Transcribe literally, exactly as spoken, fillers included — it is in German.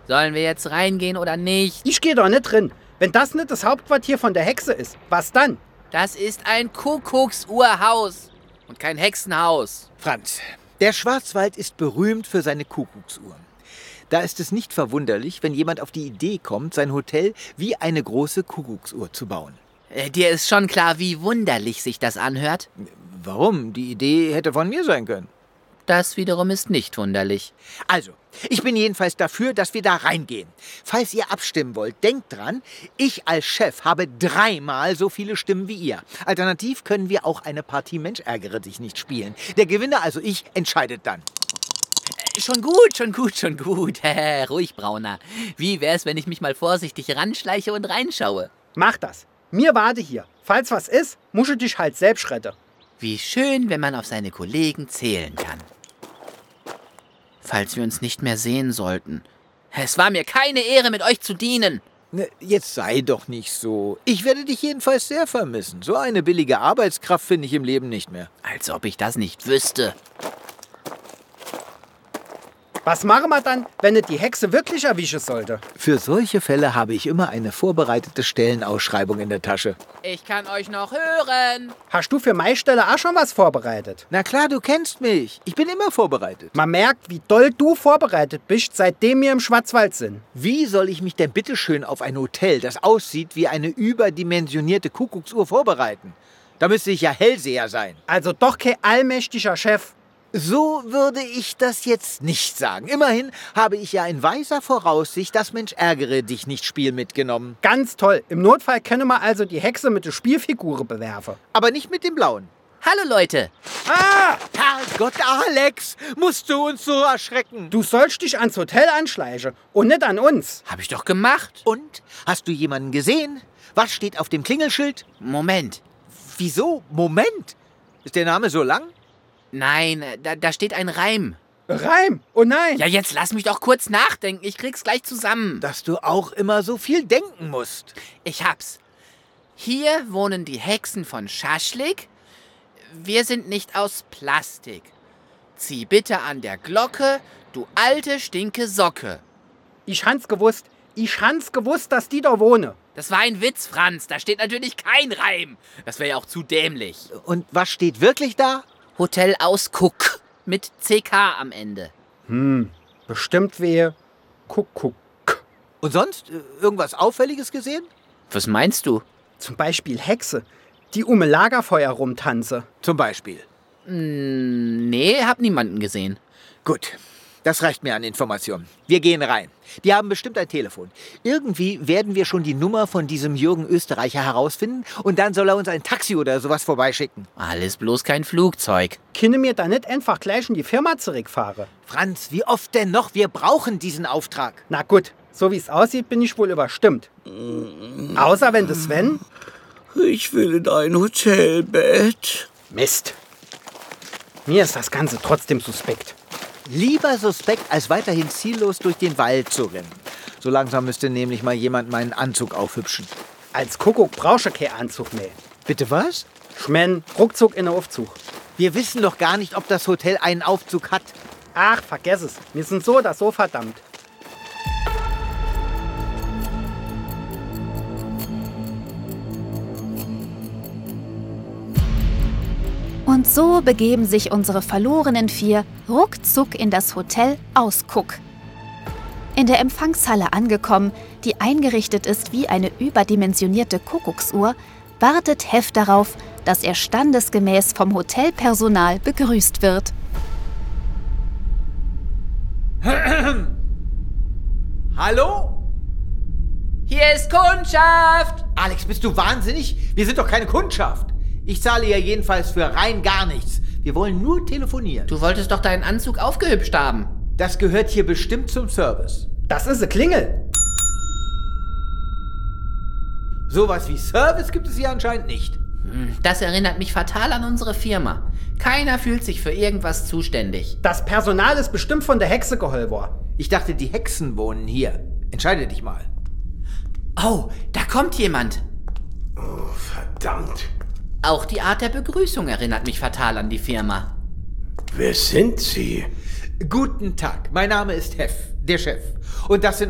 Sollen wir jetzt reingehen oder nicht? Ich gehe doch nicht drin. Wenn das nicht das Hauptquartier von der Hexe ist, was dann? Das ist ein Kuckucksuhrhaus und kein Hexenhaus. Franz, der Schwarzwald ist berühmt für seine Kuckucksuhren. Da ist es nicht verwunderlich, wenn jemand auf die Idee kommt, sein Hotel wie eine große Kuckucksuhr zu bauen. Äh, dir ist schon klar, wie wunderlich sich das anhört? Warum? Die Idee hätte von mir sein können. Das wiederum ist nicht wunderlich. Also, ich bin jedenfalls dafür, dass wir da reingehen. Falls ihr abstimmen wollt, denkt dran, ich als Chef habe dreimal so viele Stimmen wie ihr. Alternativ können wir auch eine Partie Mensch ärgere dich nicht spielen. Der Gewinner, also ich, entscheidet dann. Äh, schon gut, schon gut, schon gut. Ruhig, Brauner. Wie wär's, wenn ich mich mal vorsichtig ranschleiche und reinschaue? Mach das. Mir warte hier. Falls was ist, musst du dich halt selbst retten. Wie schön, wenn man auf seine Kollegen zählen kann. Falls wir uns nicht mehr sehen sollten. Es war mir keine Ehre, mit euch zu dienen. Ne, jetzt sei doch nicht so. Ich werde dich jedenfalls sehr vermissen. So eine billige Arbeitskraft finde ich im Leben nicht mehr. Als ob ich das nicht wüsste. Was machen wir dann, wenn es die Hexe wirklich erwischen sollte? Für solche Fälle habe ich immer eine vorbereitete Stellenausschreibung in der Tasche. Ich kann euch noch hören. Hast du für meine Stelle auch schon was vorbereitet? Na klar, du kennst mich. Ich bin immer vorbereitet. Man merkt, wie doll du vorbereitet bist, seitdem wir im Schwarzwald sind. Wie soll ich mich denn bitteschön auf ein Hotel, das aussieht wie eine überdimensionierte Kuckucksuhr, vorbereiten? Da müsste ich ja Hellseher sein. Also doch kein allmächtiger Chef. So würde ich das jetzt nicht sagen. Immerhin habe ich ja in weiser Voraussicht das Mensch ärgere dich nicht Spiel mitgenommen. Ganz toll. Im Notfall können wir also die Hexe mit der Spielfigur bewerfen. Aber nicht mit dem Blauen. Hallo, Leute. Ah! Herrgott, Alex, musst du uns so erschrecken? Du sollst dich ans Hotel anschleichen und nicht an uns. Hab ich doch gemacht. Und? Hast du jemanden gesehen? Was steht auf dem Klingelschild? Moment. Wieso? Moment. Ist der Name so lang? Nein, da, da steht ein Reim. Reim? Oh nein. Ja, jetzt lass mich doch kurz nachdenken. Ich krieg's gleich zusammen. Dass du auch immer so viel denken musst. Ich hab's. Hier wohnen die Hexen von Schaschlik. Wir sind nicht aus Plastik. Zieh bitte an der Glocke, du alte stinke Socke. Ich hans gewusst. Ich hans gewusst, dass die da wohnen. Das war ein Witz, Franz. Da steht natürlich kein Reim. Das wäre ja auch zu dämlich. Und was steht wirklich da? Hotel Ausguck mit C K am Ende. Hm, bestimmt wehe. Kuckuck. Und sonst? Äh, Irgendwas Auffälliges gesehen? Was meinst du? Zum Beispiel Hexe, die um ein Lagerfeuer rumtanze. Zum Beispiel. Hm, nee, hab niemanden gesehen. Gut, das reicht mir an Informationen. Wir gehen rein. Die haben bestimmt ein Telefon. Irgendwie werden wir schon die Nummer von diesem Jürgen Österreicher herausfinden und dann soll er uns ein Taxi oder sowas vorbeischicken. Alles bloß kein Flugzeug. Können wir da nicht einfach gleich in die Firma zurückfahren? Franz, wie oft denn noch? Wir brauchen diesen Auftrag. Na gut, so wie es aussieht, bin ich wohl überstimmt. Außer wenn das Sven... Ich will in ein Hotelbett. Mist. Mir ist das Ganze trotzdem suspekt. Lieber suspekt, als weiterhin ziellos durch den Wald zu rennen. So langsam müsste nämlich mal jemand meinen Anzug aufhübschen. Als Kuckuck brauchst du keinen Anzug mehr. Bitte was? Schmen, ruckzuck in den Aufzug. Wir wissen doch gar nicht, ob das Hotel einen Aufzug hat. Ach, vergess es. Wir sind so oder so verdammt. Und so begeben sich unsere verlorenen vier ruckzuck in das Hotel Ausguck. In der Empfangshalle angekommen, die eingerichtet ist wie eine überdimensionierte Kuckucksuhr, wartet Heff darauf, dass er standesgemäß vom Hotelpersonal begrüßt wird. Hallo? Hier ist Kundschaft! Alex, bist du wahnsinnig? Wir sind doch keine Kundschaft. Ich zahle ja jedenfalls für rein gar nichts. Wir wollen nur telefonieren. Du wolltest doch deinen Anzug aufgehübscht haben. Das gehört hier bestimmt zum Service. Das ist eine Klingel. Sowas wie Service gibt es hier anscheinend nicht. Das erinnert mich fatal an unsere Firma. Keiner fühlt sich für irgendwas zuständig. Das Personal ist bestimmt von der Hexe geholt worden. Ich dachte, die Hexen wohnen hier. Entscheide dich mal. Oh, da kommt jemand. Oh, verdammt. Auch die Art der Begrüßung erinnert mich fatal an die Firma. Wer sind Sie? Guten Tag, mein Name ist Heff, der Chef. Und das sind